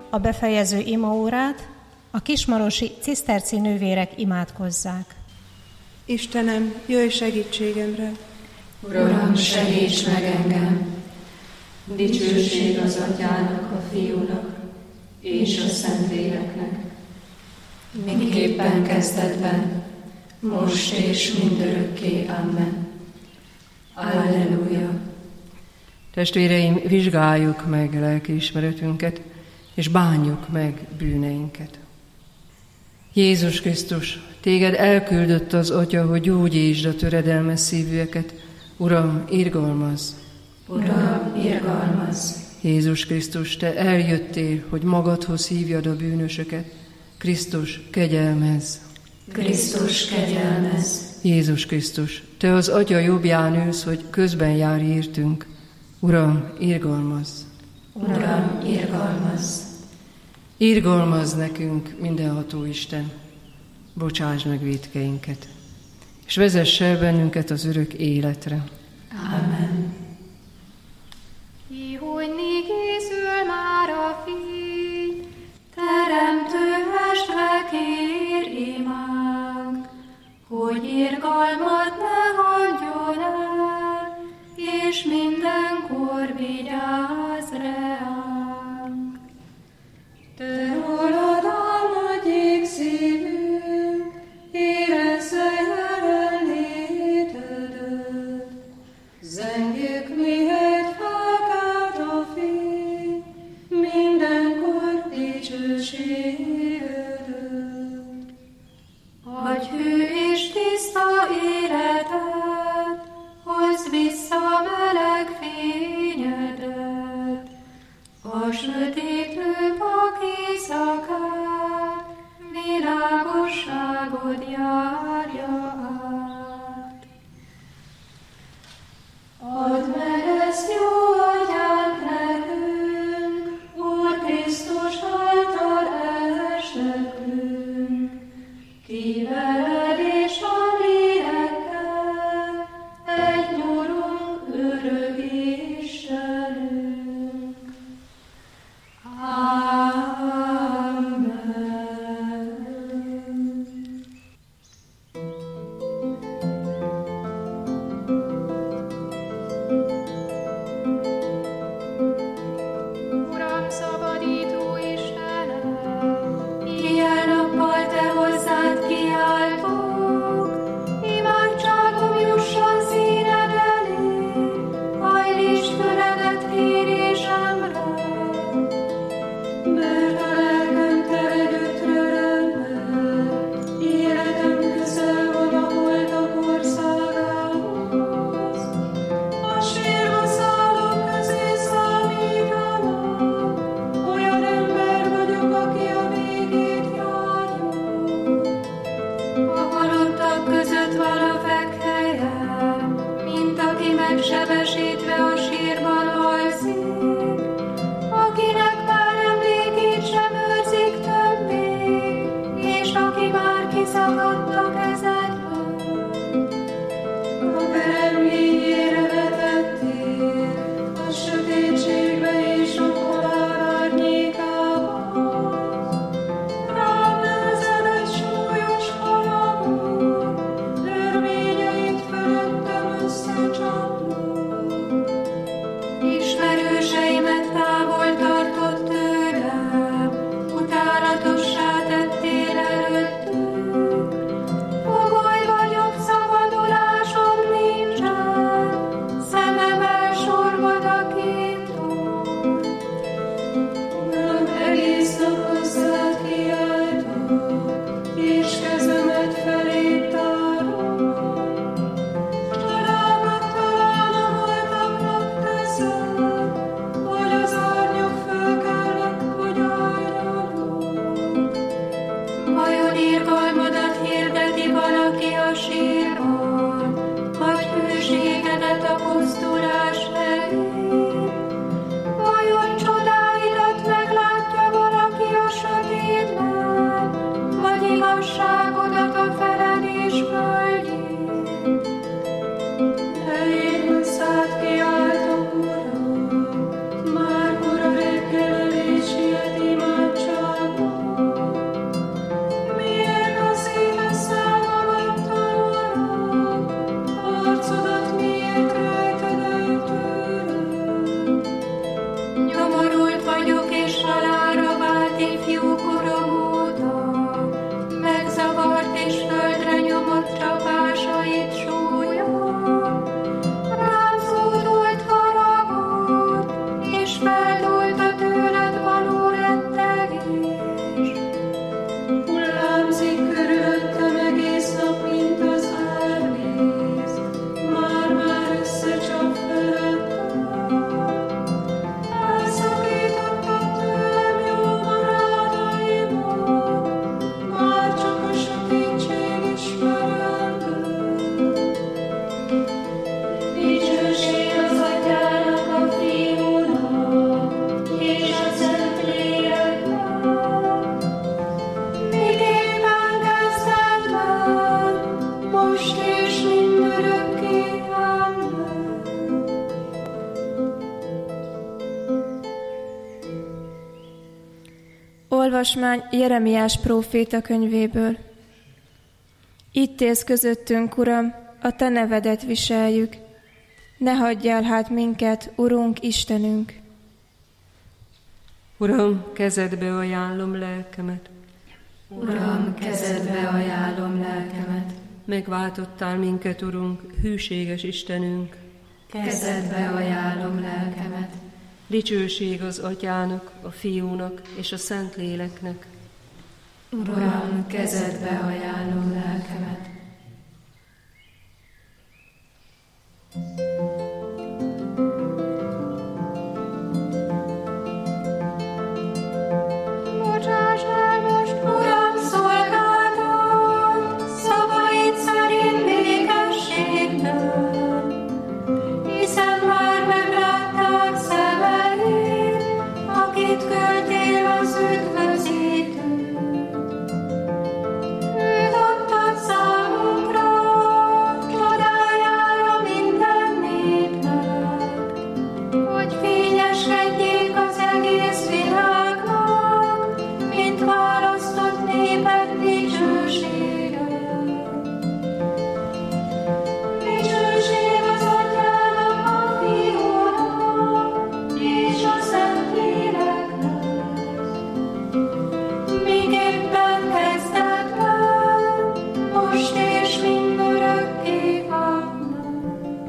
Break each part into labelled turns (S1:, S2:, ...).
S1: a befejező imaórát a kismarosi ciszterci nővérek imádkozzák.
S2: Istenem, jöjj segítségemre!
S3: Uram, segíts meg engem! Dicsőség az Atyának, a Fiúnak és a Szentléleknek, miképpen kezdetben, most és mindörökké. Amen. Alleluja!
S4: Testvéreim, vizsgáljuk meg lelkiismeretünket, és bánjuk meg bűneinket. Jézus Krisztus, téged elküldött az Atya, hogy gyógyítsd a töredelmes szívűeket. Uram, irgalmazz!
S3: Uram, irgalmazz!
S4: Jézus Krisztus, te eljöttél, hogy magadhoz hívjad a bűnösöket. Krisztus, kegyelmezz!
S3: Krisztus, kegyelmezz!
S4: Jézus Krisztus, te az Atya jobbján ülsz, hogy közben járj értünk. Uram, irgalmazz!
S3: Uram, irgalmazz!
S4: Irgalmazz nekünk, mindenható Isten, bocsásd meg vétkeinket, és vezess el bennünket az örök életre.
S3: Amen.
S5: Hogy készül már a fény, teremtő mestre kér imánk, hogy irgalmat ne hagyjon el, és mindenkor vigyázz ránk. Te rólad áll nagy égszívünk, érezze jelenlétedet, zengjük mihet felkelt a fény, mindenkor dicsőségedet. Adj hű és tiszta életet, hozd vissza meleg fényedet, a sötétlő pak éjszakát, világosságod járja át. Add meg ezt, jó Atyánk, nekünk, Úr Krisztus által estekünk, ki veled és a lélekkel egy nyurunk örök Istenünk. Amen.
S6: Olvasmány Jeremiás próféta könyvéből. Itt élsz közöttünk, Uram, a Te nevedet viseljük. Ne hagyjál hát minket, Urunk, Istenünk!
S4: Uram, kezedbe ajánlom lelkemet.
S3: Uram, kezedbe ajánlom lelkemet.
S4: Megváltottál minket, Urunk, hűséges Istenünk.
S3: Kezedbe ajánlom lelkemet.
S4: Dicsőség az Atyának, a Fiúnak és a Szentléleknek.
S3: Uram, kezedbe ajánlom lelkemet.
S5: Bocsáss el most, Uram, szolgáltat, szavaid szerint békességben, hiszen már meglátták szemeid, akit küldtél az üdvözítőt. Őt adtad számunkra, csodájára minden népnek, hogy fényeskedjék az egész világnak, mint választott néped dicsősége. Dicsőség az Atyának, a Fiúnak és a Szentléleknek, miképpen kezdetben, most és mindörökké. Amen.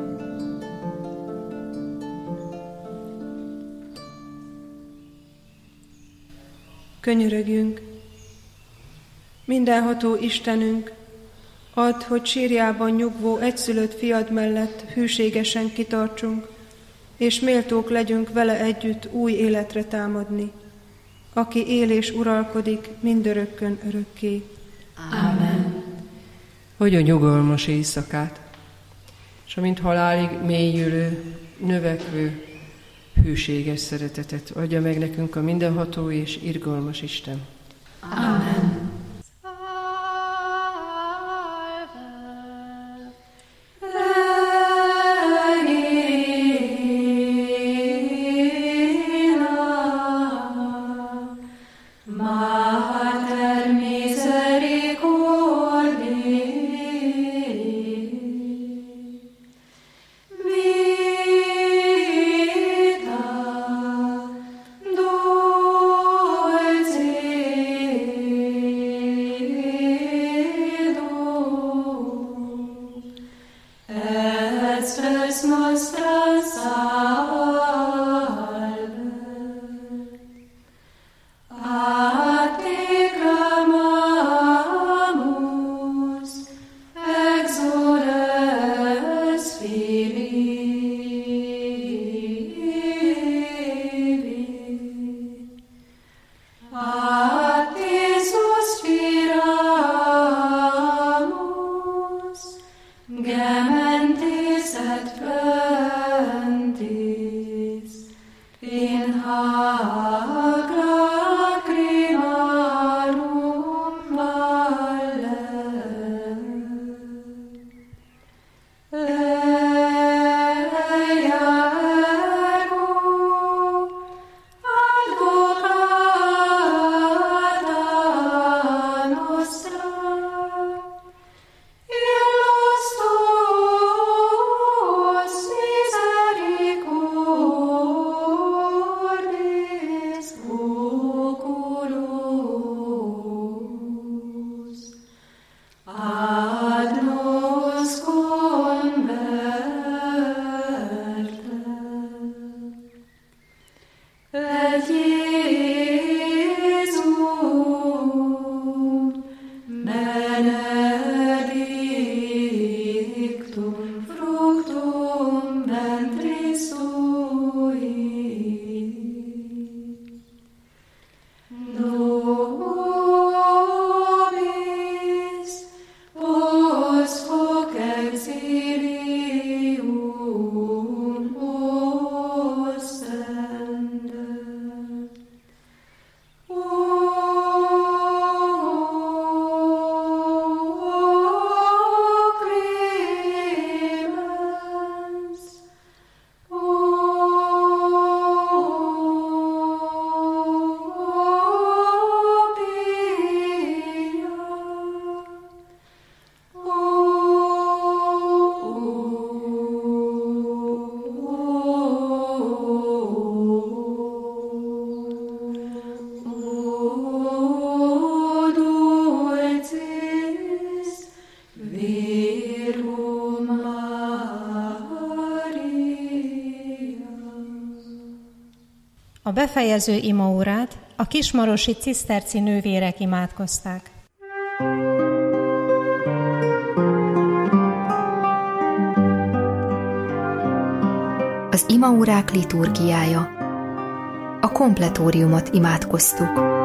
S2: Könyörögjünk! Mindenható Istenünk, add, hogy sírjában nyugvó egyszülött fiad mellett hűségesen kitartsunk, és méltók legyünk vele együtt új életre támadni, aki él és uralkodik mindörökkön örökké.
S3: Amen.
S4: Adj nyugalmas éjszakát, és amint halálig mélyülő, növekvő, hűséges szeretetet adja meg nekünk a mindenható és irgalmas Isten.
S3: Amen.
S5: Mater misericordiae, vita dulcis
S1: befejező imaórát a kismarosi ciszterci nővérek imádkozták.
S7: Az imaórák liturgiája. A kompletóriumot imádkoztuk.